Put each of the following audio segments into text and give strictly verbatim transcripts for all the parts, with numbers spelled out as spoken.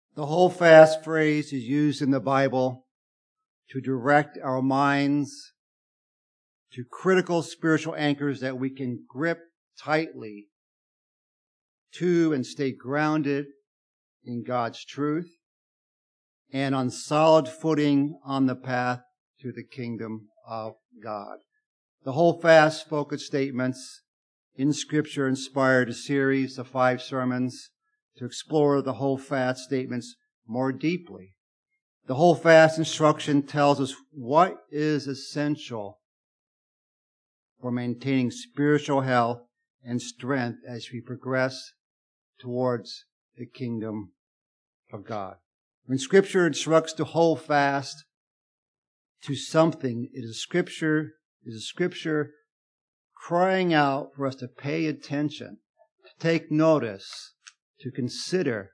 The hold fast phrase is used in the Bible to direct our minds to critical spiritual anchors that we can grip tightly to and stay grounded in God's truth and on solid footing on the path to the kingdom of God. The hold fast focus statements in Scripture inspired a series of five sermons to explore the hold fast statements more deeply. The hold fast instruction tells us what is essential for maintaining spiritual health and strength as we progress towards the kingdom of God. When Scripture instructs to hold fast to something, it is Scripture, it is Scripture crying out for us to pay attention, to take notice, to consider,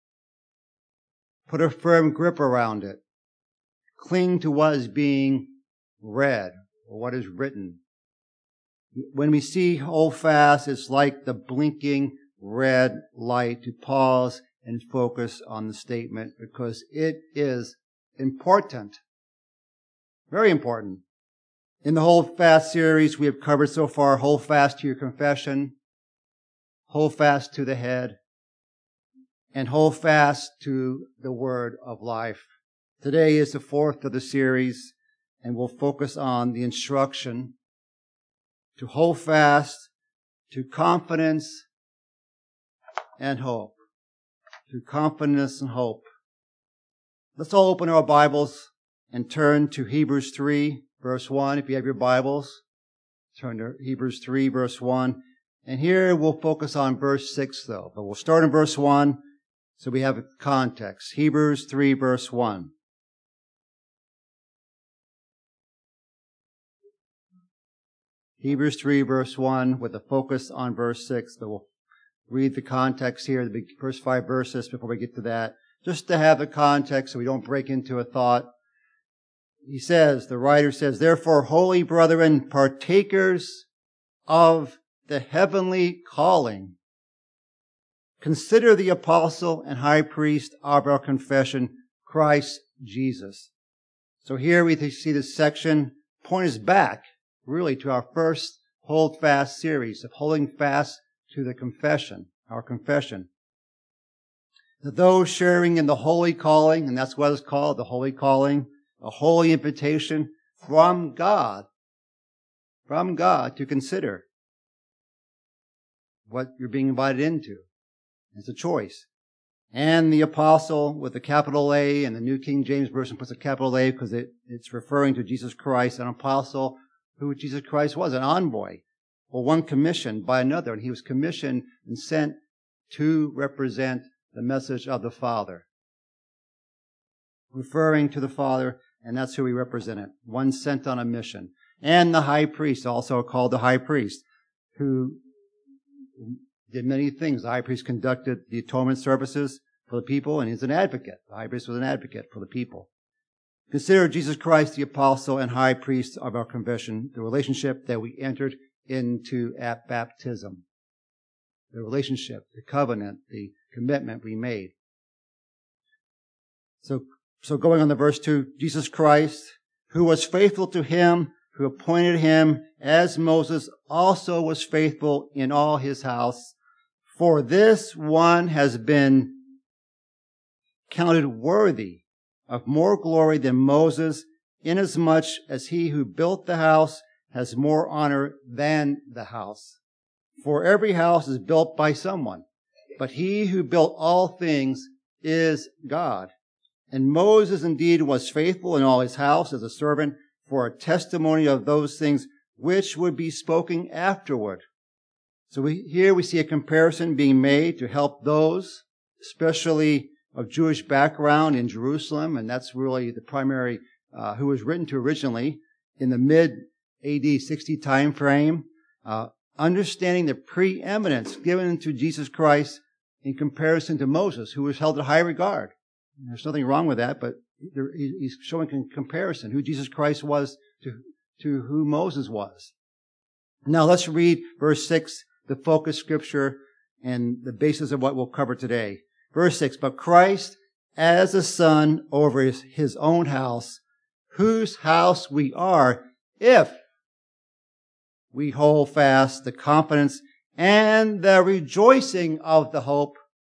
put a firm grip around it, cling to what is being read or what is written. When we see hold fast, it's like the blinking red light to pause and focus on the statement because it is important. Very important. In the hold fast series we have covered so far, hold fast to your confession, hold fast to the head, and hold fast to the word of life. Today is the fourth of the series, and we'll focus on the instruction to hold fast to confidence and hope. To confidence and hope. Let's all open our Bibles and turn to Hebrews three, verse one. If you have your Bibles, turn to Hebrews three, verse one. And here we'll focus on verse six, though. But we'll start in verse one so we have a context. Hebrews three, verse one. Hebrews three, verse one, with a focus on verse six. But we'll read the context here, the first five verses before we get to that, just to have the context so we don't break into a thought. He says, the writer says, "Therefore, holy brethren, partakers of the heavenly calling, consider the apostle and high priest of our confession, Christ Jesus." So here we see this section point us back, really, to our first hold fast series of holding fast to the confession, our confession. That those sharing in the holy calling, and that's what it's called, the holy calling, a holy invitation from God, from God to consider what you're being invited into. It's a choice. And the apostle with a capital A, and the New King James Version puts a capital A because it, it's referring to Jesus Christ, an apostle who Jesus Christ was, an envoy, or one commissioned by another. And he was commissioned and sent to represent the message of the Father. Referring to the Father, and that's who he represented. One sent on a mission. And the high priest, also called the high priest, who did many things. The high priest conducted the atonement services for the people, and he's an advocate. The high priest was an advocate for the people. Consider Jesus Christ the apostle and high priest of our confession, the relationship that we entered into at baptism. The relationship, the covenant, the commitment we made. So, so going on to verse two, Jesus Christ, who was faithful to him, who appointed him as Moses also was faithful in all his house. For this one has been counted worthy of more glory than Moses, inasmuch as he who built the house has more honor than the house. For every house is built by someone, but he who built all things is God. And Moses indeed was faithful in all his house as a servant for a testimony of those things which would be spoken afterward. So we, here we see a comparison being made to help those, especially of Jewish background in Jerusalem, and that's really the primary, uh, who was written to originally in the mid-A D sixty time frame, uh, understanding the preeminence given to Jesus Christ in comparison to Moses, who was held in high regard. There's nothing wrong with that, but he's showing a comparison, who Jesus Christ was to, to who Moses was. Now let's read verse six, the focus scripture and the basis of what we'll cover today. Verse six, but Christ as a son over his, his own house, whose house we are if we hold fast the confidence and the rejoicing of the hope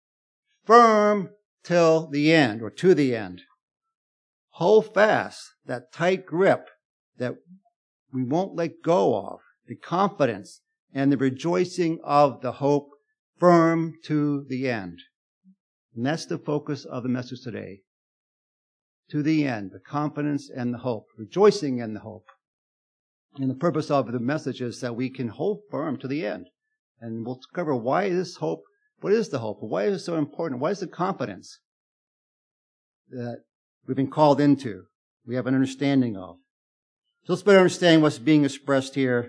firm till the end, or to the end. Hold fast that tight grip that we won't let go of, the confidence and the rejoicing of the hope firm to the end. And that's the focus of the message today. To the end, the confidence and the hope, rejoicing in the hope. And the purpose of the message is that we can hold firm to the end. And we'll cover why this hope, what is the hope? Why is it so important? Why is the confidence that we've been called into, we have an understanding of? So let's better understand what's being expressed here.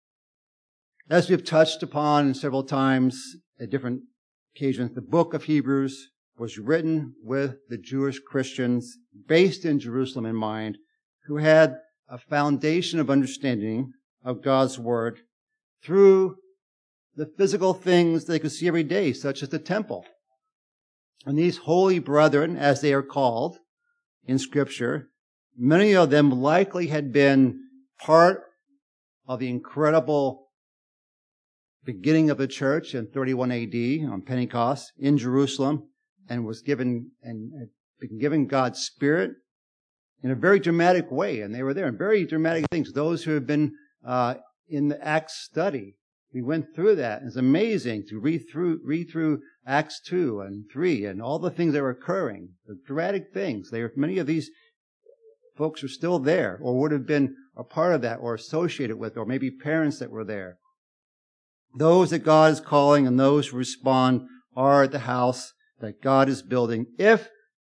As we've touched upon several times at different occasions, the book of Hebrews was written with the Jewish Christians based in Jerusalem in mind, who had a foundation of understanding of God's Word through the physical things they could see every day, such as the temple. And these holy brethren, as they are called in Scripture, many of them likely had been part of the incredible beginning of the church in thirty-one A D on Pentecost in Jerusalem, and was given and had been given God's Spirit in a very dramatic way. And they were there in very dramatic things. Those who have been uh, in the Acts study, we went through that. It's amazing to read through read through Acts two and three and all the things that were occurring, the dramatic things. They were, many of these folks are still there, or would have been a part of that, or associated with, or maybe parents that were there. Those that God is calling and those who respond are at the house that God is building if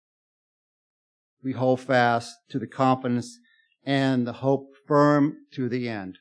we hold fast to the confidence and the hope firm to the end.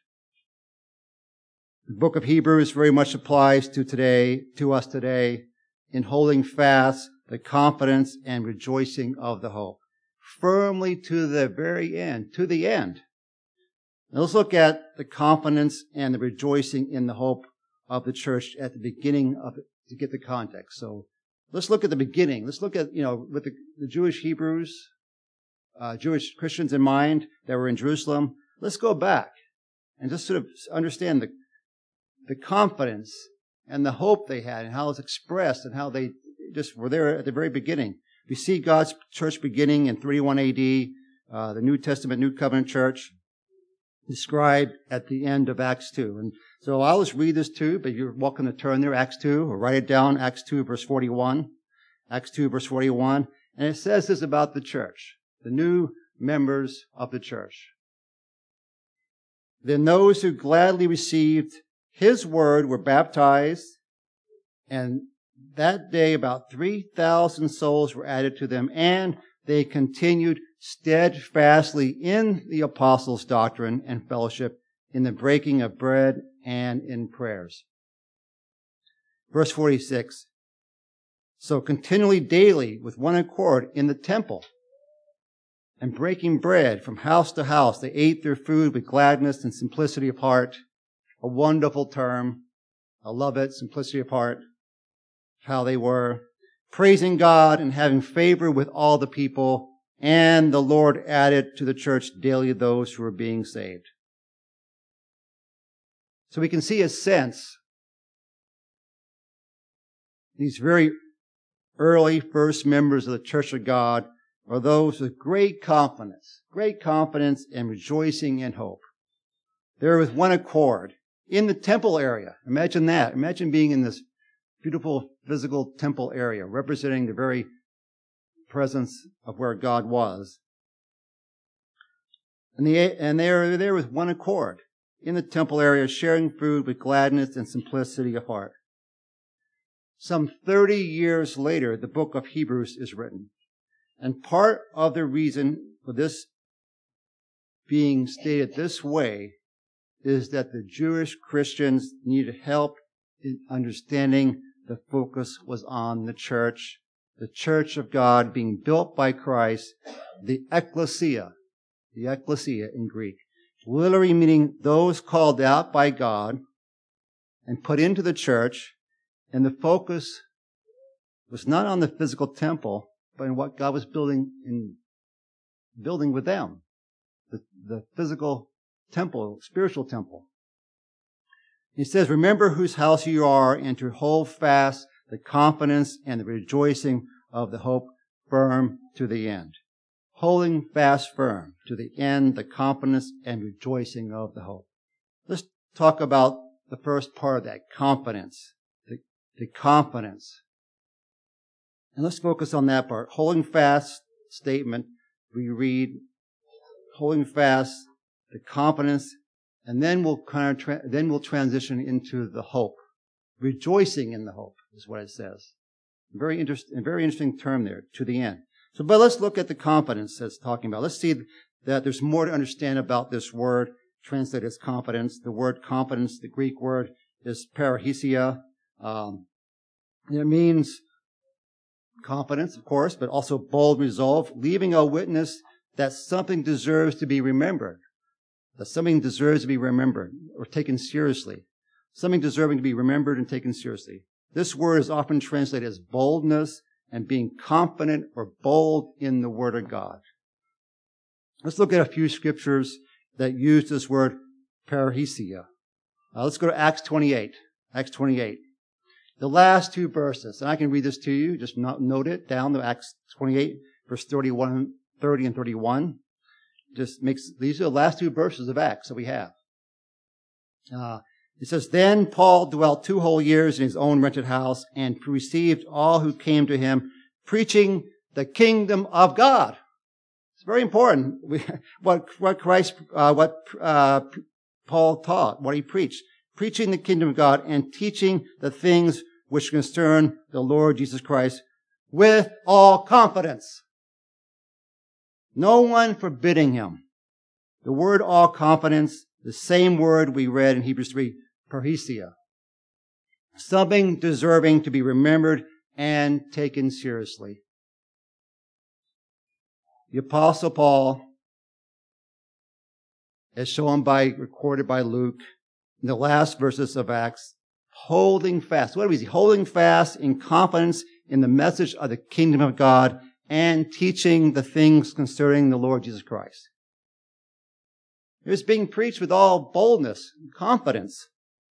The book of Hebrews very much applies to today, to us today, in holding fast the confidence and rejoicing of the hope, firmly to the very end, to the end. Now let's look at the confidence and the rejoicing in the hope of the church at the beginning of it to get the context. So let's look at the beginning. Let's look at, you know, with the, the Jewish Hebrews, uh, Jewish Christians in mind that were in Jerusalem. Let's go back and just sort of understand the, the confidence and the hope they had and how it's expressed and how they just were there at the very beginning. We see God's church beginning in thirty-one A D, uh, the New Testament, New Covenant church, described at the end of Acts two. And so I'll just read this too, but you're welcome to turn there, Acts two, or write it down, Acts two, verse forty-one. Acts two, verse forty-one. And it says this about the church, the new members of the church. Then those who gladly received His word were baptized, and that day about three thousand souls were added to them, and they continued steadfastly in the apostles' doctrine and fellowship, in the breaking of bread and in prayers. Verse forty-six. So continually daily with one accord in the temple and breaking bread from house to house, they ate their food with gladness and simplicity of heart. A wonderful term. I love it. Simplicity of heart. How they were praising God and having favor with all the people. And the Lord added to the church daily those who were being saved. So we can see a sense, these very early first members of the Church of God are those with great confidence, great confidence and rejoicing and hope. They're with one accord in the temple area. Imagine that. Imagine being in this beautiful physical temple area, representing the very presence of where God was. And, the, and they are there with one accord in the temple area, sharing food with gladness and simplicity of heart. Some thirty years later, the book of Hebrews is written. And part of the reason for this being stated this way is that the Jewish Christians needed help in understanding the focus was on the church, the church of God being built by Christ, the ecclesia, the ecclesia in Greek, literally meaning those called out by God and put into the church. And the focus was not on the physical temple, but in what God was building in building with them, the, the physical temple, spiritual temple. He says, remember whose house you are, and to hold fast the confidence and the rejoicing of the hope firm to the end. Holding fast firm to the end, the confidence and rejoicing of the hope. Let's talk about the first part of that, confidence. The, the confidence. And let's focus on that part. Holding fast statement, we read, holding fast the confidence, and then we'll kind of tra- then we'll transition into the hope. Rejoicing in the hope is what it says. Very interesting, a very interesting term there, to the end. So, but let's look at the confidence that's talking about. Let's see that there's more to understand about this word, translated as confidence. The word confidence, the Greek word, is parrhesia. Um, it means confidence, of course, but also bold resolve, leaving a witness that something deserves to be remembered. That something deserves to be remembered or taken seriously. Something deserving to be remembered and taken seriously. This word is often translated as boldness and being confident or bold in the Word of God. Let's look at a few scriptures that use this word parrhesia. Uh, let's go to Acts twenty-eight. Acts twenty-eight. The last two verses, and I can read this to you, just not note it down to Acts twenty-eight, verse thirty-one, thirty and thirty-one. Just makes, these are the last two verses of Acts that we have. Uh, it says, then Paul dwelt two whole years in his own rented house and received all who came to him, preaching the kingdom of God. It's very important. We, what, what Christ, uh, what, uh, Paul taught, what he preached. Preaching the kingdom of God and teaching the things which concern the Lord Jesus Christ with all confidence. No one forbidding him. The word all confidence, the same word we read in Hebrews three, parrhesia. Something deserving to be remembered and taken seriously. The Apostle Paul, as shown by, recorded by Luke, in the last verses of Acts, holding fast. What is he? Holding fast in confidence in the message of the kingdom of God and teaching the things concerning the Lord Jesus Christ. It was being preached with all boldness and confidence.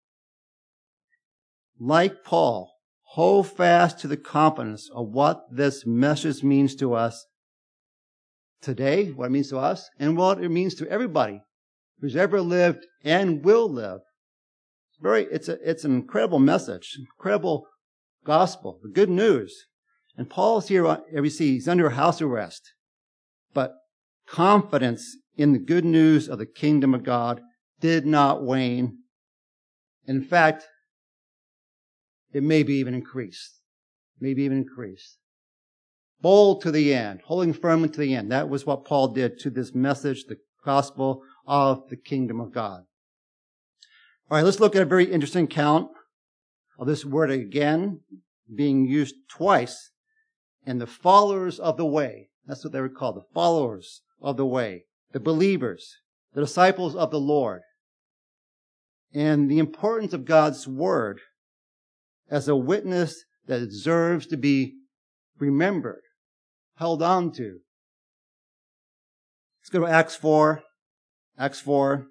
Like Paul, hold fast to the confidence of what this message means to us today, what it means to us, and what it means to everybody who's ever lived and will live. It's very, it's a, it's an incredible message, incredible gospel, the good news. And Paul's here, we see he's under house arrest, but confidence in the good news of the kingdom of God did not wane. In fact, it may be even increased, maybe even increased. Bold to the end, holding firmly to the end. That was what Paul did to this message, the gospel of the kingdom of God. All right, let's look at a very interesting account of this word again, being used twice. And the followers of the way, that's what they were called, the followers of the way, the believers, the disciples of the Lord. And the importance of God's word as a witness that deserves to be remembered, held on to. Let's go to Acts four. Acts four.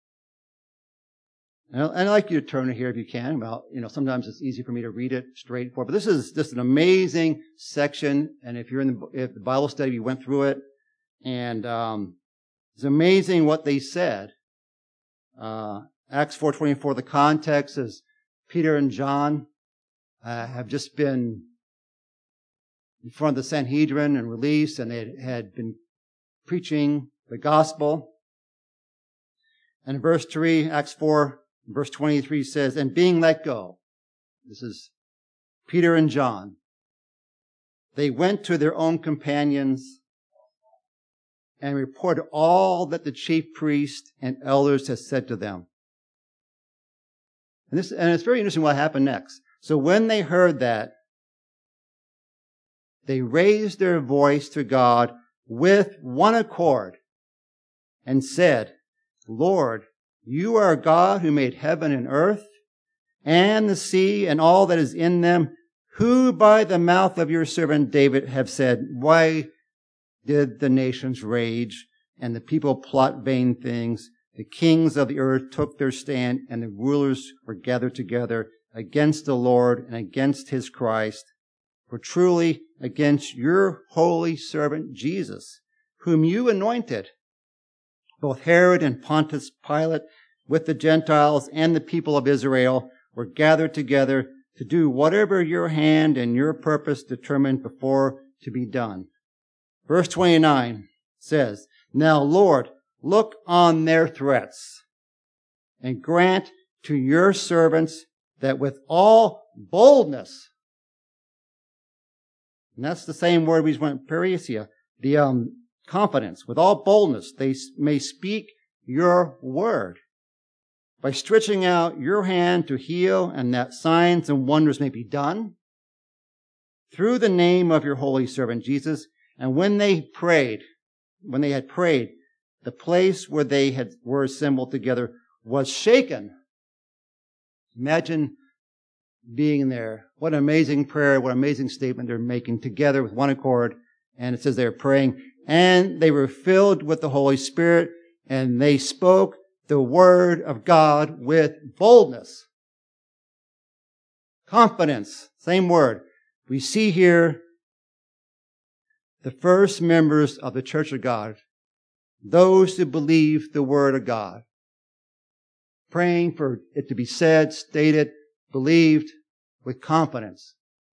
And I'd like you to turn it here if you can. About, you know, sometimes it's easy for me to read it straight forward. But this is just an amazing section. And if you're in the, if the Bible study, you went through it. And um, it's amazing what they said. Uh, Acts four twenty-four, the context is Peter and John uh, have just been in front of the Sanhedrin and released, and they had been preaching the gospel. And in verse three, Acts four, verse twenty-three says, and being let go, this is Peter and John, they went to their own companions and reported all that the chief priests and elders had said to them. And this, and it's very interesting what happened next. So when they heard that, they raised their voice to God with one accord and said, Lord, you are God who made heaven and earth and the sea and all that is in them, who by the mouth of your servant David have said, why did the nations rage and the people plot vain things? The kings of the earth took their stand and the rulers were gathered together against the Lord and against his Christ. For truly against your holy servant Jesus, whom you anointed, both Herod and Pontius Pilate with the Gentiles and the people of Israel were gathered together to do whatever your hand and your purpose determined before to be done. Verse twenty-nine says, Now, Lord, look on their threats and grant to your servants that with all boldness, and that's the same word we went parisia, the um, confidence, with all boldness, they may speak your word by stretching out your hand to heal, and that signs and wonders may be done through the name of your holy servant Jesus. And when they prayed, when they had prayed, the place where they had were assembled together was shaken. Imagine being there. What an amazing prayer, what an amazing statement they're making together with one accord. And it says they're praying, and they were filled with the Holy Spirit, and they spoke the word of God with boldness. Confidence, same word. We see here the first members of the Church of God, those who believe the word of God, praying for it to be said, stated, believed with confidence.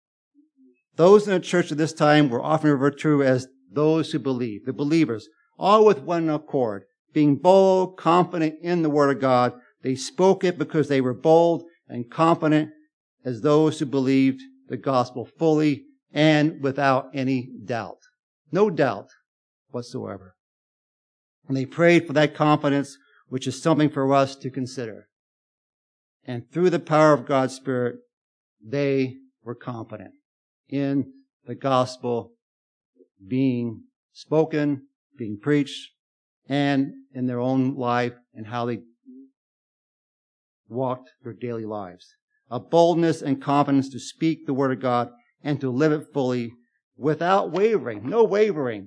Those in the church at this time were often referred to as those who believe, the believers, all with one accord, being bold, confident in the word of God. They spoke it because they were bold and confident as those who believed the gospel fully and without any doubt. No doubt whatsoever. And they prayed for that confidence, which is something for us to consider. And through the power of God's Spirit, they were confident in the gospel being spoken, being preached, and in their own life and how they walked their daily lives. A boldness and confidence to speak the word of God and to live it fully without wavering. No wavering.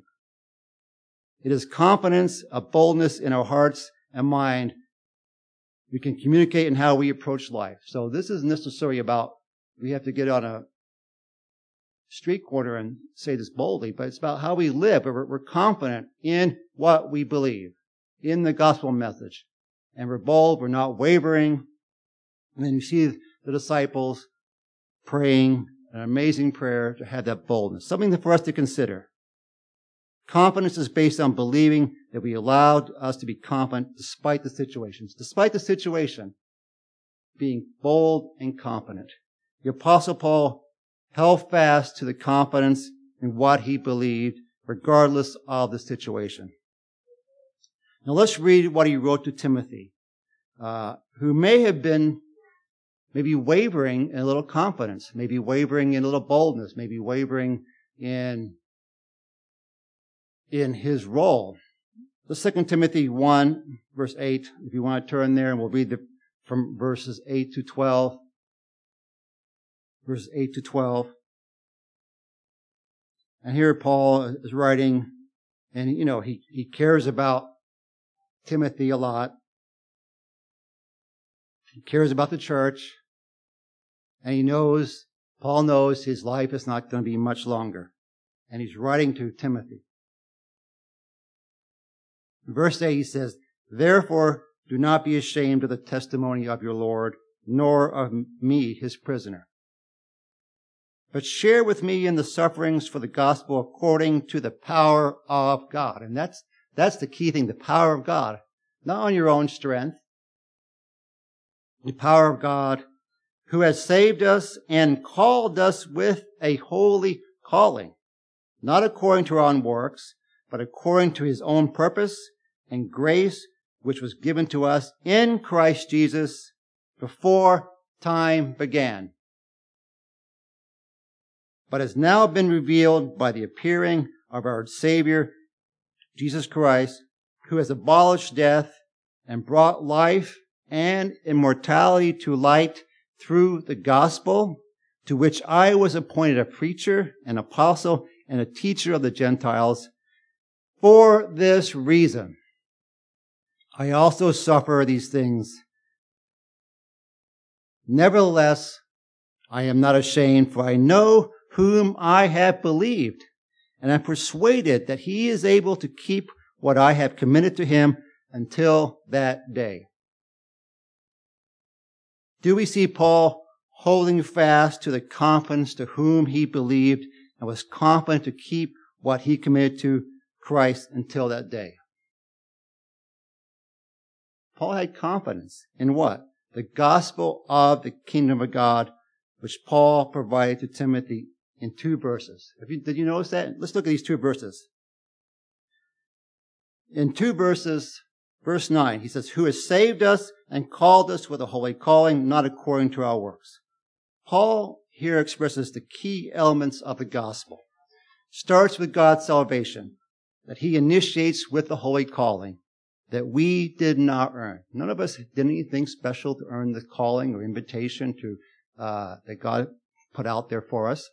It is confidence, a boldness in our hearts and mind. We can communicate in how we approach life. So this isn't necessarily about we have to get on a street corner and say this boldly, but it's about how we live. We're, we're confident in what we believe, in the gospel message. And we're bold, we're not wavering. And then you see the disciples praying an amazing prayer to have that boldness. Something for us to consider. Confidence is based on believing that we allowed us to be confident despite the situations. Despite the situation, being bold and confident. The Apostle Paul held fast to the confidence in what he believed, regardless of the situation. Now let's read what he wrote to Timothy, uh, who may have been maybe wavering in a little confidence, maybe wavering in a little boldness, maybe wavering in, in his role. The Second Timothy one, verse eight, if you want to turn there, and we'll read the, from verses eight to twelve. Verses eight to twelve. And here Paul is writing, and you know, he, he cares about Timothy a lot. He cares about the church. And he knows, Paul knows his life is not going to be much longer. And he's writing to Timothy. In verse eight, he says, Therefore, do not be ashamed of the testimony of your Lord, nor of me, his prisoner. But share with me in the sufferings for the gospel according to the power of God. And that's, that's the key thing, the power of God. Not on your own strength. The power of God, who has saved us and called us with a holy calling, not according to our own works, but according to his own purpose and grace, which was given to us in Christ Jesus before time began, but has now been revealed by the appearing of our Savior, Jesus Christ, who has abolished death and brought life and immortality to light through the gospel, to which I was appointed a preacher, an apostle, and a teacher of the Gentiles. For this reason, I also suffer these things. Nevertheless, I am not ashamed, for I know whom I have believed, and am persuaded that he is able to keep what I have committed to him until that day. Do we see Paul holding fast to the confidence to whom he believed and was confident to keep what he committed to Christ until that day? Paul had confidence in what? The gospel of the kingdom of God, which Paul provided to Timothy in two verses. Have you, did you notice that? Let's look at these two verses. In two verses, verse nine, he says, who has saved us and called us with a holy calling, not according to our works. Paul here expresses the key elements of the gospel. Starts with God's salvation, that he initiates with the holy calling that we did not earn. None of us did anything special to earn the calling or invitation to uh, that God put out there for us.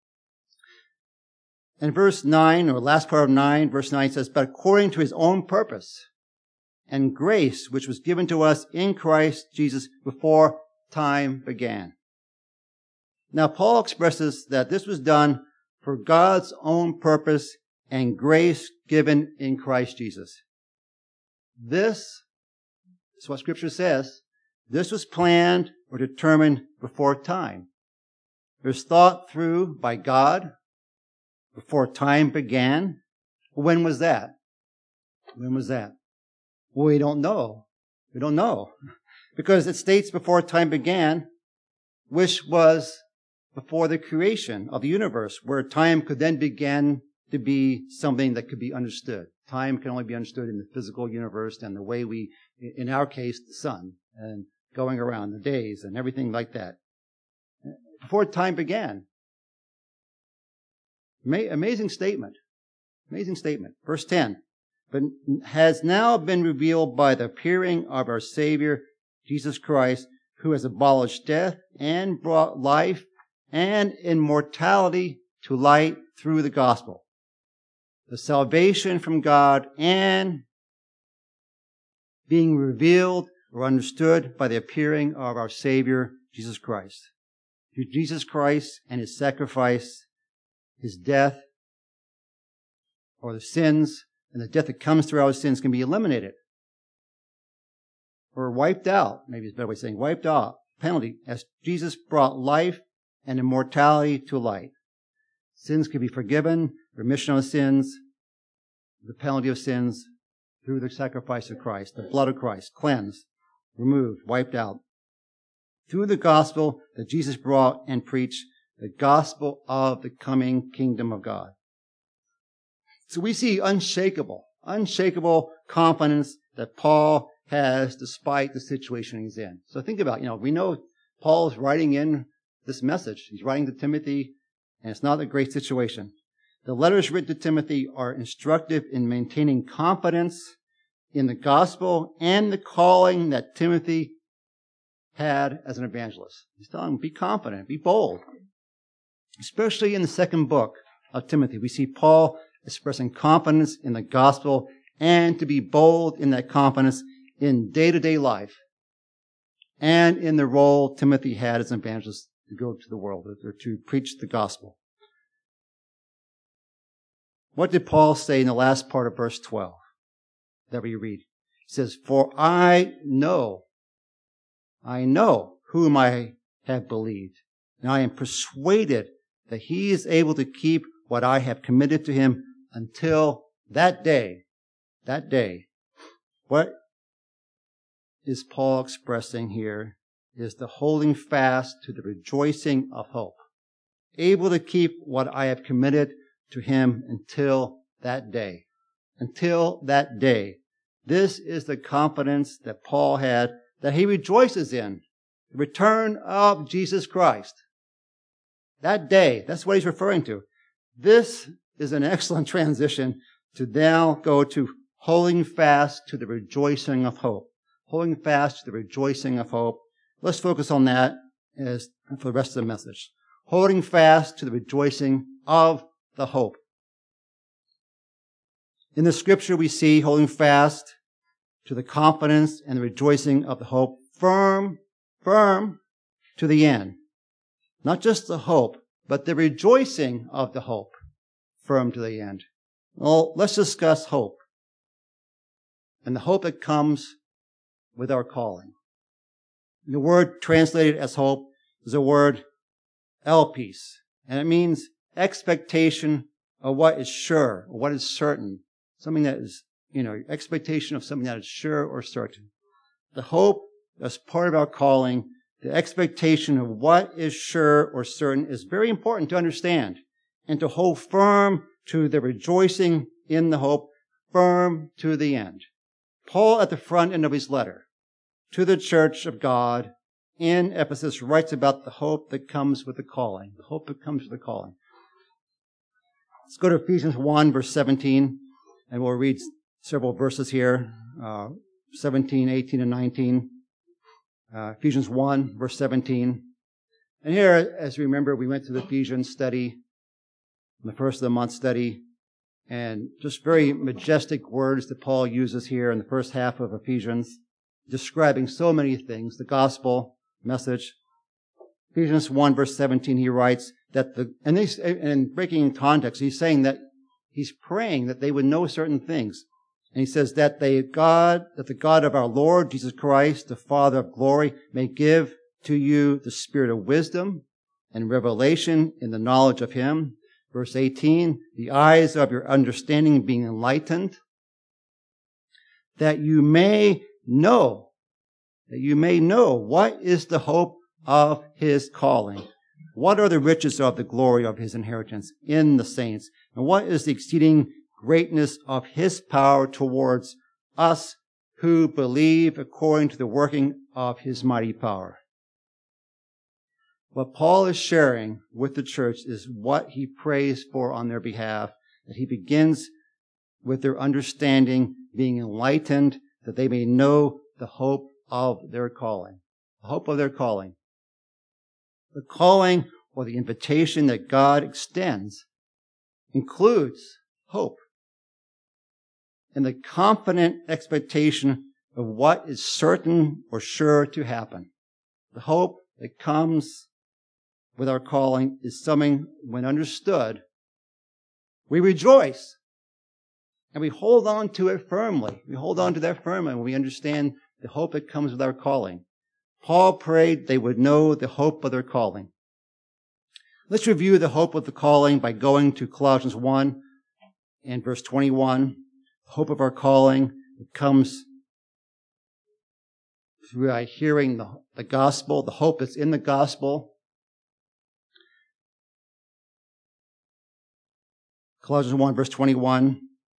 And verse nine, or last part of nine, verse nine says, but according to his own purpose and grace, which was given to us in Christ Jesus before time began. Now, Paul expresses that this was done for God's own purpose and grace given in Christ Jesus. This is what Scripture says. This was planned or determined before time. It was thought through by God before time began. When was that? When was that? Well, we don't know. We don't know. Because it states before time began, which was before the creation of the universe, where time could then begin to be something that could be understood. Time can only be understood in the physical universe and the way we, in our case, the sun, and going around the days and everything like that. Before time began. Amazing statement. Amazing statement. Verse ten. But has now been revealed by the appearing of our Savior, Jesus Christ, who has abolished death and brought life and immortality to light through the gospel. The salvation from God and being revealed or understood by the appearing of our Savior, Jesus Christ. Through Jesus Christ and his sacrifice, his death, or the sins, and the death that comes through our sins can be eliminated. Or wiped out, maybe it's a better way of saying wiped out, penalty, as Jesus brought life and immortality to light. Sins can be forgiven, remission of sins, the penalty of sins through the sacrifice of Christ, the blood of Christ, cleansed, removed, wiped out. Through the gospel that Jesus brought and preached, the gospel of the coming kingdom of God. So we see unshakable, unshakable confidence that Paul has despite the situation he's in. So think about, you know, we know Paul is writing in this message. He's writing to Timothy, and it's not a great situation. The letters written to Timothy are instructive in maintaining confidence in the gospel and the calling that Timothy had as an evangelist. He's telling him, be confident, be bold. Especially in the second book of Timothy, we see Paul expressing confidence in the gospel and to be bold in that confidence in day-to-day life and in the role Timothy had as an evangelist to go to the world, or to preach the gospel. What did Paul say in the last part of verse twelve that we read? He says, for I know, I know whom I have believed, and I am persuaded that he is able to keep what I have committed to him until that day. That day. What is Paul expressing here is the holding fast to the rejoicing of hope. Able to keep what I have committed to him until that day. Until that day. This is the confidence that Paul had, that he rejoices in. The return of Jesus Christ. That day, that's what he's referring to. This is an excellent transition to now go to holding fast to the rejoicing of hope. Holding fast to the rejoicing of hope. Let's focus on that as for the rest of the message. holding fast to the rejoicing of the hope. In the scripture we see holding fast to the confidence and the rejoicing of the hope, firm, firm to the end. Not just the hope, but the rejoicing of the hope, firm to the end. Well, let's discuss hope. And the hope that comes with our calling. The word translated as hope is the word elpis, and it means expectation of what is sure, or what is certain. Something that is, you know, expectation of something that is sure or certain. The hope as part of our calling, the expectation of what is sure or certain is very important to understand and to hold firm to the rejoicing in the hope, firm to the end. Paul, at the front end of his letter to the church of God in Ephesus, writes about the hope that comes with the calling, the hope that comes with the calling. Let's go to Ephesians one, verse seventeen, and we'll read several verses here, uh, seventeen, eighteen, and nineteen. Uh, Ephesians one, verse seventeen. And here, as you remember, we went through the Ephesians study, the first of the month study, and just very majestic words that Paul uses here in the first half of Ephesians, describing so many things, the gospel message. Ephesians one, verse seventeen, he writes that the, and, he's, and breaking in context, he's saying that he's praying that they would know certain things. And he says that they God, that the God of our Lord Jesus Christ, the Father of glory, may give to you the spirit of wisdom and revelation in the knowledge of him. Verse eighteen, the eyes of your understanding being enlightened, that you may know, that you may know what is the hope of his calling. What are the riches of the glory of his inheritance in the saints? And what is the exceeding greatness of his power towards us who believe according to the working of his mighty power? What Paul is sharing with the church is what he prays for on their behalf, that he begins with their understanding being enlightened, that they may know the hope of their calling. The hope of their calling. The calling or the invitation that God extends includes hope and the confident expectation of what is certain or sure to happen. The hope that comes with our calling is something, when understood, we rejoice and we hold on to it firmly. We hold on to that firmly when we understand the hope that comes with our calling. Paul prayed they would know the hope of their calling. Let's review the hope of the calling by going to Colossians one and verse twenty-one. The hope of our calling comes through our hearing the, the gospel, the hope that's in the gospel. Colossians one, verse twenty-one.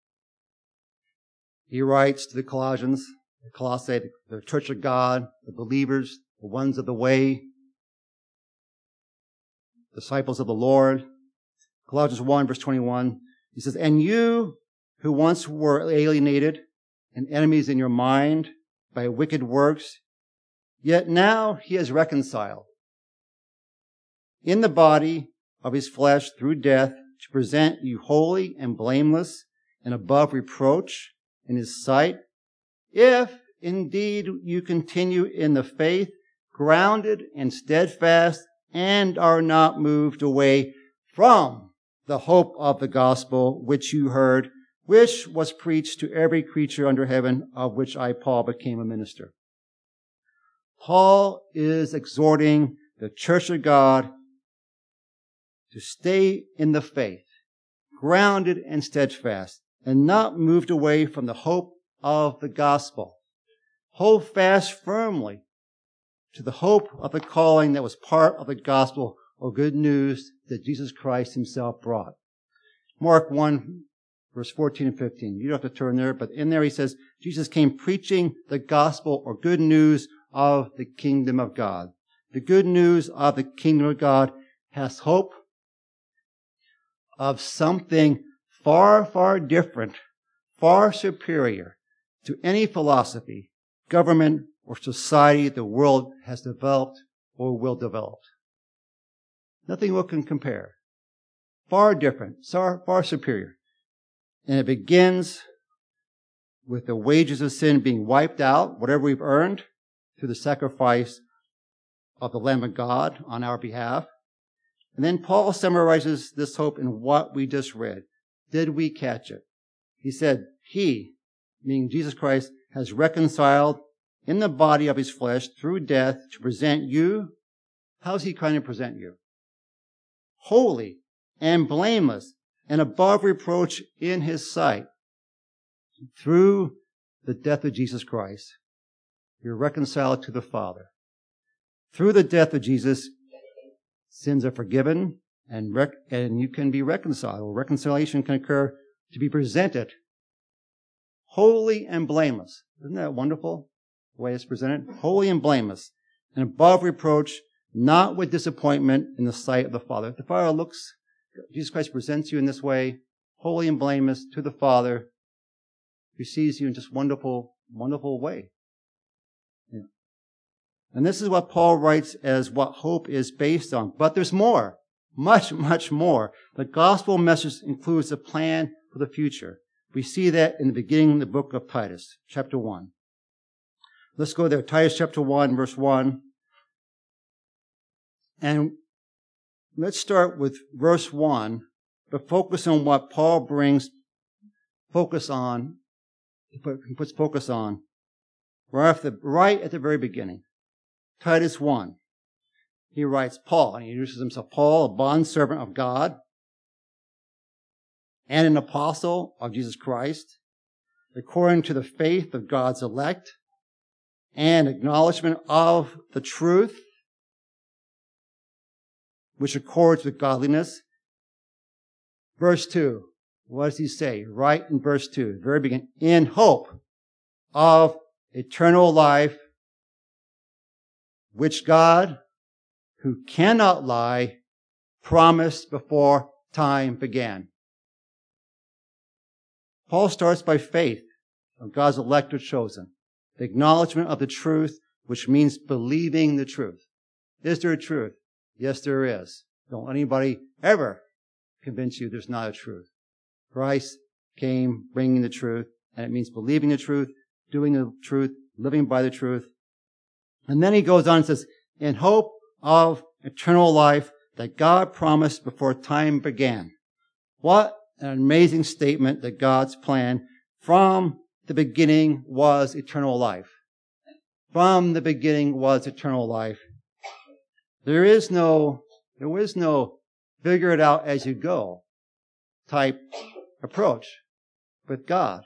He writes to the Colossians, the Colossae, the church of God, the believers, the ones of the way, disciples of the Lord. Colossians one, verse twenty-one. He says, and you who once were alienated and enemies in your mind by wicked works, yet now he has reconciled in the body of his flesh through death to present you holy and blameless and above reproach in his sight, if indeed you continue in the faith, grounded and steadfast, and are not moved away from the hope of the gospel which you heard, which was preached to every creature under heaven, of which I, Paul, became a minister. Paul is exhorting the church of God to stay in the faith, grounded and steadfast, and not moved away from the hope of the gospel. Hold fast firmly to the hope of the calling that was part of the gospel or good news that Jesus Christ himself brought. Mark one, verse fourteen and fifteen. You don't have to turn there, but in there he says, Jesus came preaching the gospel or good news of the kingdom of God. The good news of the kingdom of God has hope of something far, far different, far superior to any philosophy, government, or society the world has developed or will develop. Nothing will can compare. Far different, far, far superior. And it begins with the wages of sin being wiped out, whatever we've earned, through the sacrifice of the Lamb of God on our behalf. And then Paul summarizes this hope in what we just read. Did we catch it? He said, He, meaning Jesus Christ, has reconciled in the body of His flesh through death to present you. How's He trying to present you? Holy and blameless and above reproach in His sight. Through the death of Jesus Christ, you're reconciled to the Father. Through the death of Jesus, sins are forgiven and rec- and you can be reconciled. Reconciliation can occur to be presented holy and blameless. Isn't that wonderful? The way it's presented? Holy and blameless and above reproach, not with disappointment in the sight of the Father. The Father looks, Jesus Christ presents you in this way, holy and blameless to the Father, who sees you in just wonderful, wonderful way. Yeah. And this is what Paul writes as what hope is based on. But there's more. Much, much more. The gospel message includes a plan for the future. We see that in the beginning of the book of Titus, chapter one. Let's go there. Titus chapter one, verse one. And let's start with verse one, but focus on what Paul brings focus on. He puts focus on right at the, right at the very beginning. Titus one. He writes, Paul, and he introduces himself, Paul, a bondservant of God and an apostle of Jesus Christ, according to the faith of God's elect and acknowledgement of the truth, which accords with godliness. Verse two. What does he say? Right in verse two, very beginning. In hope of eternal life, which God, who cannot lie, promised before time began. Paul starts by faith of God's elect or chosen. The acknowledgement of the truth, which means believing the truth. Is there a truth? Yes, there is. Don't let anybody ever convince you there's not a truth. Christ came bringing the truth, and it means believing the truth, doing the truth, living by the truth. And then he goes on and says, in hope of eternal life that God promised before time began. What an amazing statement that God's plan from the beginning was eternal life. From the beginning was eternal life. There is no, there is no figure it out as you go type approach with God.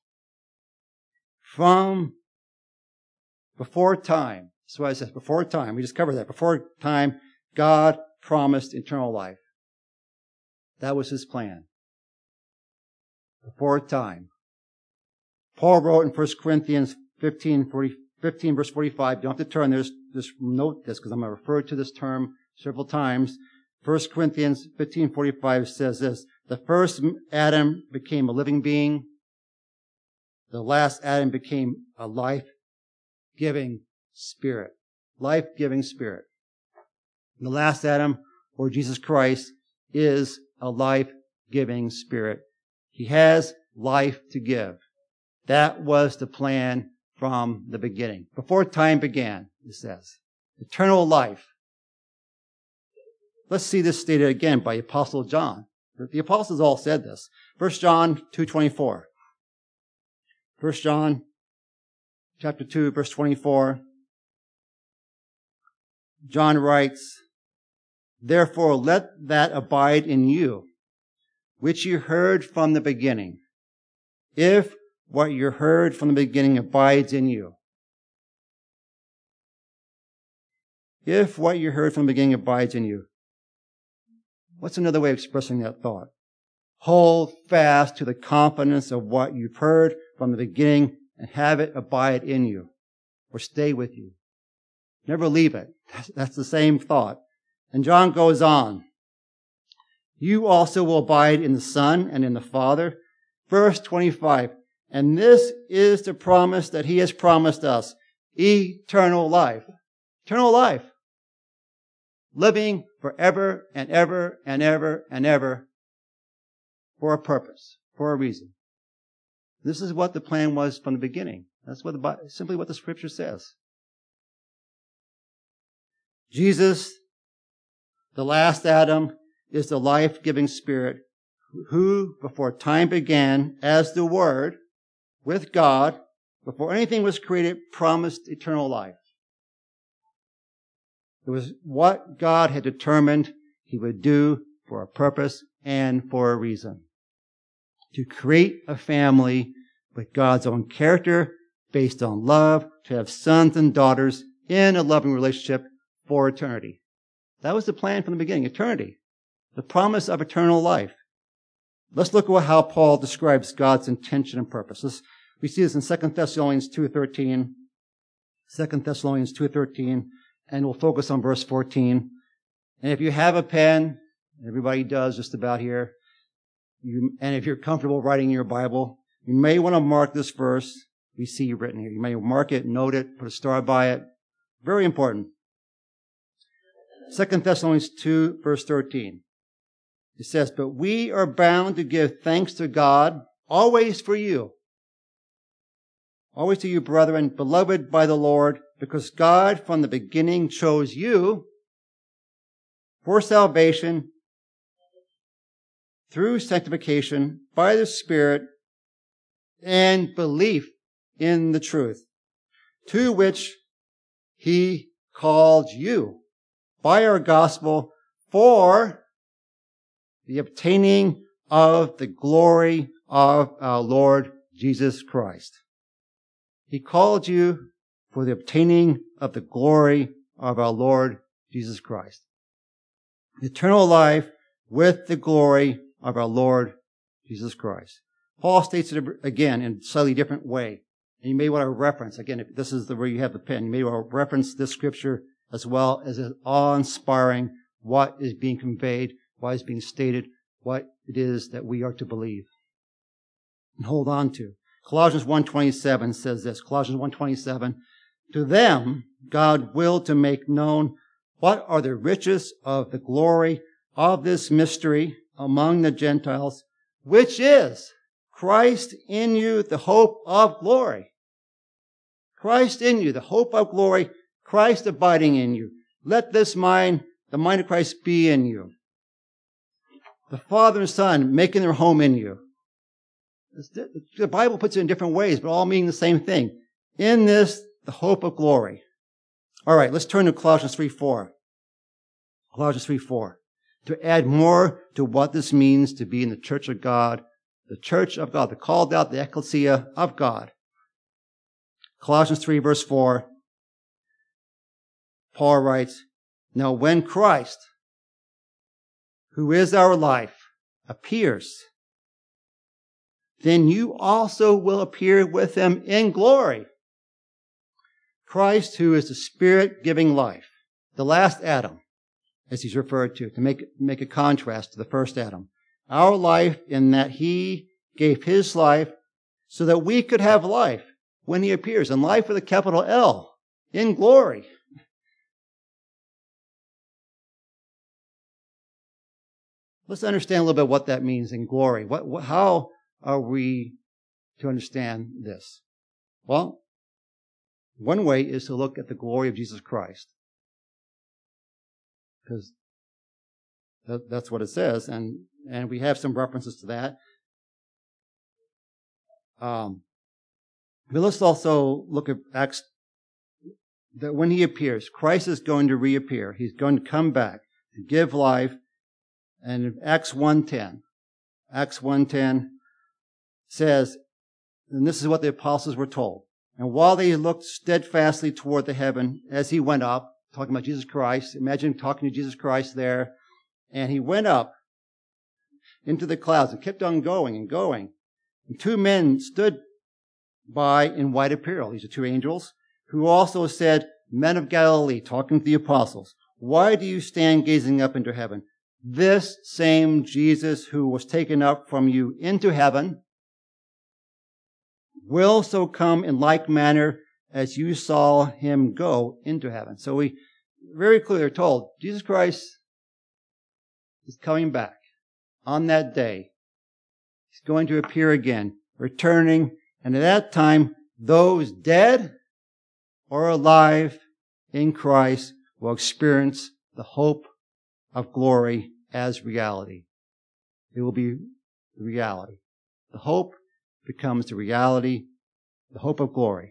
From before time, that's why I said before time, we just covered that. Before time, God promised eternal life. That was His plan. Before time. Paul wrote in First Corinthians fifteen, forty, fifteen verse forty-five, you don't have to turn there, just note this because I'm going to refer to this term several times. First Corinthians fifteen forty-five says this, the first Adam became a living being. The last Adam became a life-giving spirit. Life-giving spirit. The last Adam, or Jesus Christ, is a life-giving spirit. He has life to give. That was the plan from the beginning. Before time began, it says. Eternal life. Let's see this stated again by Apostle John. The apostles all said this. First John two twenty-four. First John chapter two, verse twenty-four. John writes, therefore let that abide in you, which you heard from the beginning. If what you heard from the beginning abides in you. If what you heard from the beginning abides in you. What's another way of expressing that thought? Hold fast to the confidence of what you've heard from the beginning and have it abide in you or stay with you. Never leave it. That's the same thought. And John goes on. You also will abide in the Son and in the Father. Verse twenty-five. And this is the promise that He has promised us. Eternal life. Eternal life. living forever and ever and ever and ever for a purpose, for a reason. This is what the plan was from the beginning. That's what the, simply what the Scripture says. Jesus, the last Adam, is the life-giving Spirit who, before time began, as the Word, with God, before anything was created, promised eternal life. It was what God had determined He would do for a purpose and for a reason. To create a family with God's own character, based on love, to have sons and daughters in a loving relationship for eternity. That was the plan from the beginning, eternity. The promise of eternal life. Let's look at how Paul describes God's intention and purpose. Let's, we see this in Second Thessalonians two thirteen. Second Thessalonians two thirteen, and we'll focus on verse fourteen. And if you have a pen, everybody does just about here, you, and if you're comfortable writing in your Bible, you may want to mark this verse. We see written here. You may mark it, note it, put a star by it. Very important. Second Thessalonians two, verse thirteen. It says, "But we are bound to give thanks to God always for you. Always to you, brethren, beloved by the Lord, because God from the beginning chose you for salvation through sanctification by the Spirit and belief in the truth, to which He called you by our gospel for the obtaining of the glory of our Lord Jesus Christ." He called you for the obtaining of the glory of our Lord Jesus Christ. Eternal life with the glory of our Lord Jesus Christ. Paul states it again in a slightly different way. And you may want to reference, again, if this is the where you have the pen, you may want to reference this scripture as well as it's awe-inspiring what is being conveyed, what is being stated, what it is that we are to believe and hold on to. Colossians one twenty-seven says this, Colossians one twenty-seven, "To them God willed to make known what are the riches of the glory of this mystery among the Gentiles, which is Christ in you, the hope of glory." Christ in you, the hope of glory, Christ abiding in you. Let this mind, the mind of Christ, be in you. The Father and Son making their home in you. The Bible puts it in different ways, but all meaning the same thing. In this, the hope of glory. All right, let's turn to Colossians three four. Colossians three four. To add more to what this means to be in the church of God, the church of God, the called out, the ecclesia of God. Colossians three verse four. Paul writes, "Now when Christ, who is our life, appears, then you also will appear with Him in glory." Christ, who is the Spirit-giving life, the last Adam, as he's referred to, to make, make a contrast to the first Adam. Our life in that He gave His life so that we could have life when He appears, and life with a capital L, in glory. Let's understand a little bit what that means in glory. What, what, how are we to understand this? Well, one way is to look at the glory of Jesus Christ. Because that, that's what it says, and, and we have some references to that. Um, but let's also look at Acts, that when He appears, Christ is going to reappear. He's going to come back to give life. And in Acts one ten, Acts one ten says, and this is what the apostles were told, "And while they looked steadfastly toward the heaven as He went up," talking about Jesus Christ, imagine talking to Jesus Christ there, "and He went up into the clouds and kept on going and going. And two men stood by in white apparel," these are two angels, "who also said, 'Men of Galilee,'" talking to the apostles, "'why do you stand gazing up into heaven? This same Jesus who was taken up from you into heaven will so come in like manner as you saw Him go into heaven.'" So we, very clearly told, Jesus Christ is coming back on that day. He's going to appear again, returning, and at that time, those dead or alive in Christ will experience the hope of glory as reality. It will be reality. The hope becomes the reality, the hope of glory.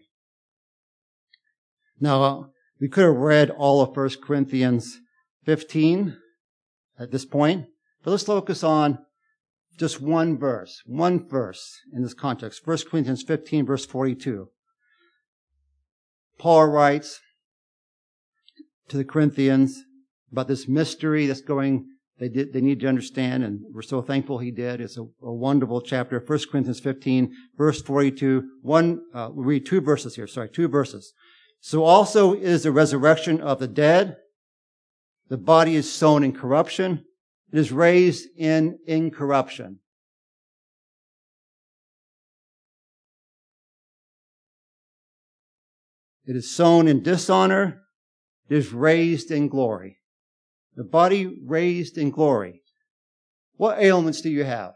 Now, uh, we could have read all of First Corinthians fifteen at this point, but let's focus on just one verse, one verse in this context. First Corinthians fifteen, verse forty-two. Paul writes to the Corinthians about this mystery that's going, they did, they need to understand, and we're so thankful he did. It's a, a wonderful chapter. First Corinthians fifteen, verse forty-two. One, uh, we'll read two verses here, sorry, two verses. So also is the resurrection of the dead. The body is sown in corruption. It is raised in incorruption. It is sown in dishonor. It is raised in glory. The body raised in glory. What ailments do you have?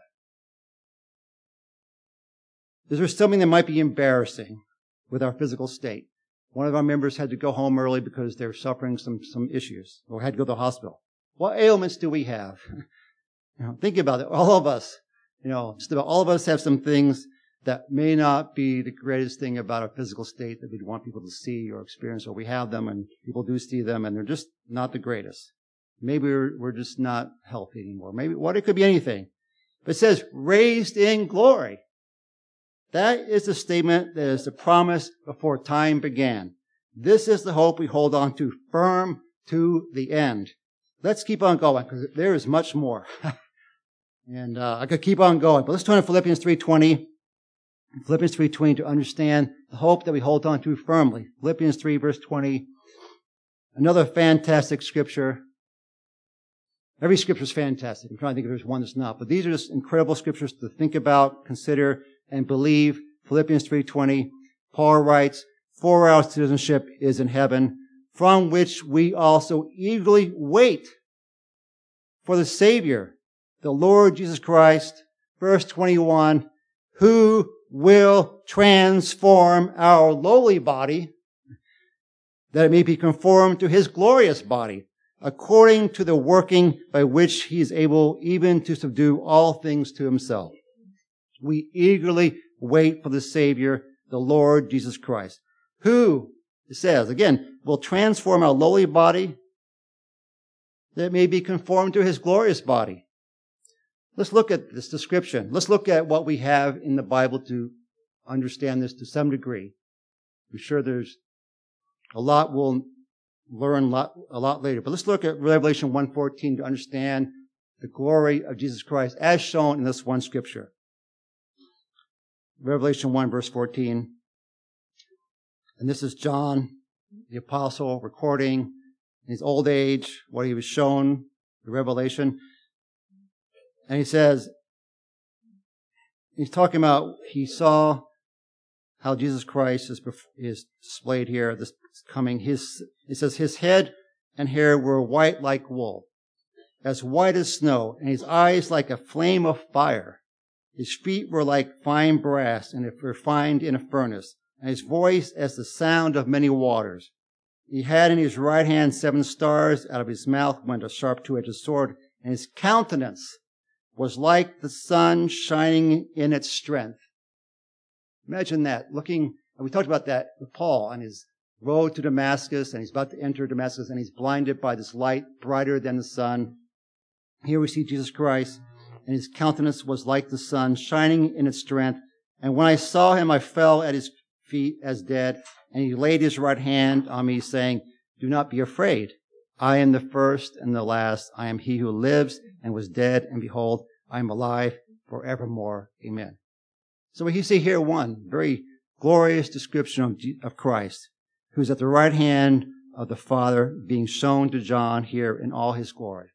Is there something that might be embarrassing with our physical state? One of our members had to go home early because they're suffering some, some issues, or had to go to the hospital. What ailments do we have? You know, think about it. All of us, you know, just about all of us have some things that may not be the greatest thing about our physical state that we'd want people to see or experience, or we have them and people do see them and they're just not the greatest. Maybe we're, we're just not healthy anymore. Maybe, what, it could be anything. But it says, raised in glory. That is the statement that is the promise before time began. This is the hope we hold on to firm to the end. Let's keep on going because there is much more. and uh, I could keep on going. But let's turn to Philippians three twenty. Philippians three twenty to understand the hope that we hold on to firmly. Philippians three verse twenty. Another fantastic scripture. Every scripture is fantastic. I'm trying to think if there's one that's not. But these are just incredible scriptures to think about, consider, and believe. Philippians three twenty. Paul writes, for our citizenship is in heaven, from which we also eagerly wait for the Savior, the Lord Jesus Christ. Verse twenty-one, who will transform our lowly body, that it may be conformed to his glorious body, according to the working by which he is able even to subdue all things to himself. We eagerly wait for the Savior, the Lord Jesus Christ, who, it says, again, will transform our lowly body, that it may be conformed to his glorious body. Let's look at this description. Let's look at what we have in the Bible to understand this to some degree. I'm sure there's a lot we'll learn a lot, a lot later. But let's look at Revelation one fourteen to understand the glory of Jesus Christ as shown in this one scripture. Revelation one verse fourteen. And this is John, the apostle, recording in his old age what he was shown, the revelation. And he says, he's talking about, he saw how Jesus Christ is, is displayed here, this coming. His, it says, his head and hair were white like wool, as white as snow, and his eyes like a flame of fire. His feet were like fine brass, and refined in a furnace, and his voice as the sound of many waters. He had in his right hand seven stars. Out of his mouth went a sharp two-edged sword, and his countenance was like the sun shining in its strength. Imagine that, looking, and we talked about that with Paul on his road to Damascus, and he's about to enter Damascus, and he's blinded by this light brighter than the sun. Here we see Jesus Christ, and his countenance was like the sun, shining in its strength. And when I saw him, I fell at his feet as dead, and he laid his right hand on me, saying, do not be afraid. I am the first and the last. I am he who lives and was dead, and behold, I am alive forevermore. Amen. So we see here one very glorious description of, of Christ, who's at the right hand of the Father, being shown to John here in all his glory.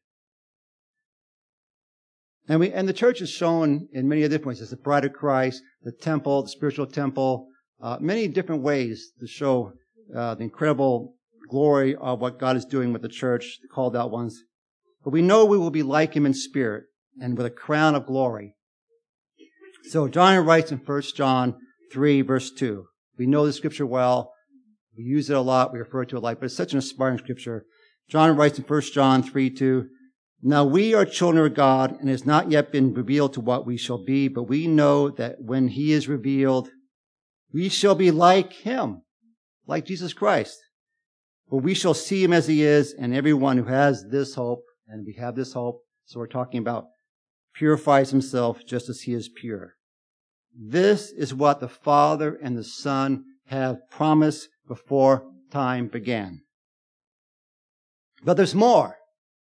And we, and the church is shown in many different ways. It's the bride of Christ, the temple, the spiritual temple, uh, many different ways to show uh, the incredible glory of what God is doing with the church, the called out ones. But we know we will be like him in spirit and with a crown of glory. So John writes in First John three, verse two. We know the scripture well. We use it a lot. We refer to it a lot, but it's such an inspiring scripture. John writes in First John three, two, now we are children of God, and it has not yet been revealed to what we shall be, but we know that when he is revealed, we shall be like him, like Jesus Christ. For we shall see him as he is, and everyone who has this hope, and we have this hope, so we're talking about purifies himself just as he is pure. This is what the Father and the Son have promised before time began. But there's more.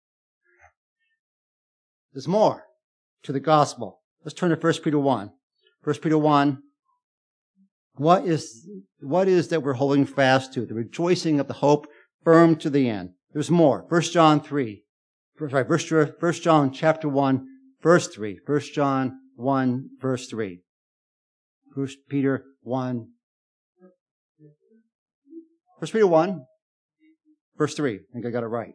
There's more to the gospel. Let's turn to First Peter one. First Peter one. What is, what is that we're holding fast to? The rejoicing of the hope firm to the end. There's more. First John three. Sorry, First John chapter one, verse three. First John one, verse three. First Peter one. First Peter one, verse three. I think I got it right.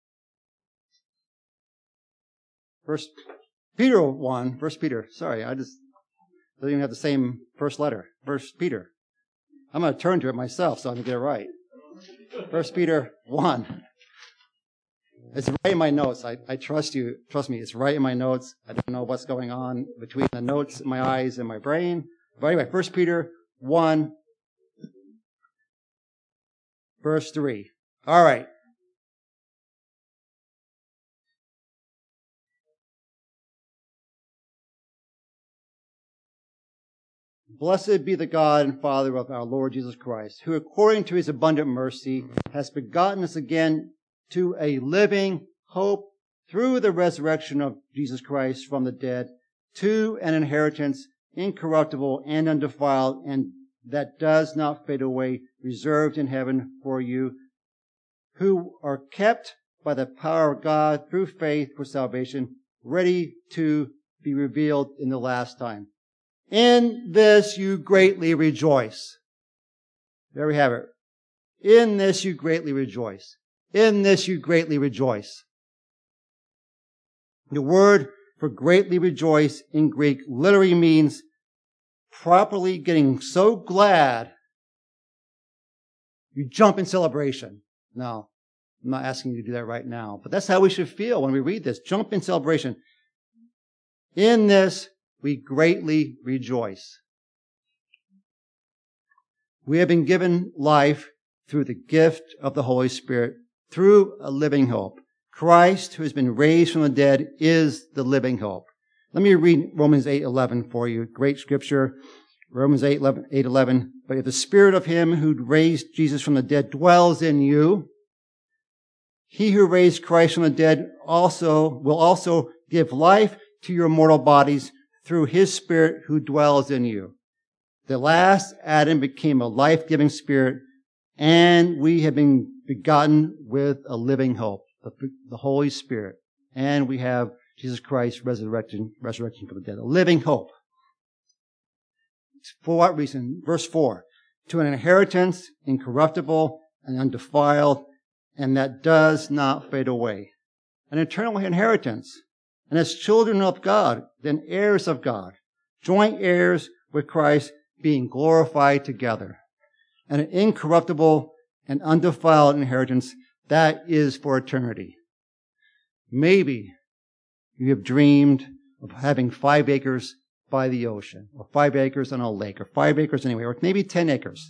First Peter one, First Peter. Sorry, I just don't even have the same first letter. First Peter. I'm going to turn to it myself so I can get it right. First Peter one. It's right in my notes. I, I trust you. Trust me, it's right in my notes. I don't know what's going on between the notes in my eyes and my brain. But anyway, First Peter one, verse three. All right. Blessed be the God and Father of our Lord Jesus Christ, who according to his abundant mercy has begotten us again to a living hope through the resurrection of Jesus Christ from the dead, to an inheritance incorruptible and undefiled, and that does not fade away, reserved in heaven for you, who are kept by the power of God through faith for salvation, ready to be revealed in the last time. In this you greatly rejoice. There we have it. In this you greatly rejoice. In this you greatly rejoice. The word for greatly rejoice in Greek literally means properly getting so glad you jump in celebration. Now, I'm not asking you to do that right now, but that's how we should feel when we read this. Jump in celebration. In this we greatly rejoice. We have been given life through the gift of the Holy Spirit, through a living hope. Christ, who has been raised from the dead, is the living hope. Let me read Romans eight eleven for you. Great scripture. Romans eight eleven. But if the spirit of him who raised Jesus from the dead dwells in you, he who raised Christ from the dead also will also give life to your mortal bodies through his Spirit who dwells in you. The last Adam became a life-giving spirit, and we have been begotten with a living hope, the, the Holy Spirit. And we have Jesus Christ resurrecting, resurrecting from the dead, a living hope. For what reason? Verse four. To an inheritance incorruptible and undefiled, and that does not fade away. An eternal inheritance. And as children of God, then heirs of God, joint heirs with Christ, being glorified together. And an incorruptible and undefiled inheritance that is for eternity. Maybe you have dreamed of having five acres by the ocean, or five acres on a lake, or five acres anywhere, or maybe ten acres.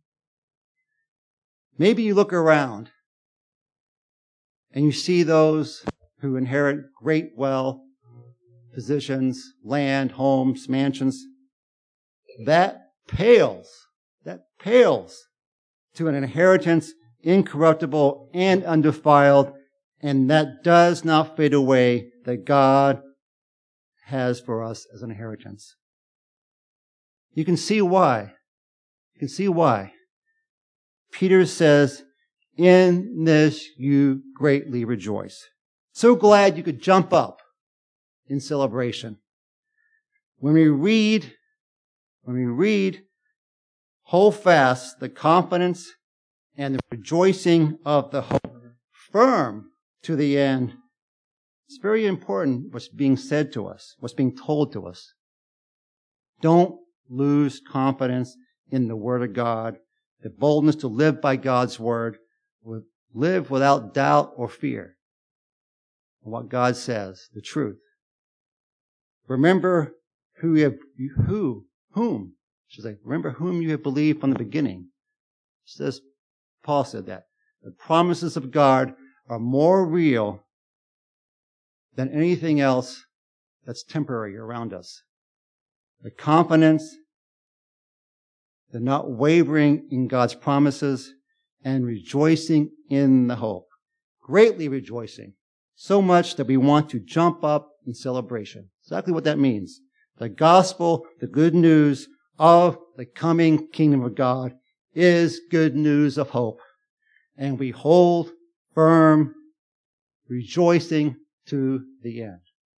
Maybe you look around and you see those who inherit great wealth, positions, land, homes, mansions. That pales, that pales to an inheritance incorruptible and undefiled, and that does not fade away, that God has for us as an inheritance. You can see why. You can see why. Peter says, in this you greatly rejoice. So glad you could jump up in celebration. When we read, when we read, hold fast the confidence and the rejoicing of the hope, firm to the end. It's very important what's being said to us, what's being told to us. Don't lose confidence in the Word of God, the boldness to live by God's Word, live without doubt or fear of what God says, the truth. Remember who you have, who, whom, should I say, remember whom you have believed from the beginning. It says, Paul said that. The promises of God are more real than anything else that's temporary around us. The confidence, the not wavering in God's promises, and rejoicing in the hope. Greatly rejoicing. So much that we want to jump up in celebration. Exactly what that means. The gospel, the good news of the coming kingdom of God is good news of hope. And we hold firm, rejoicing to the end.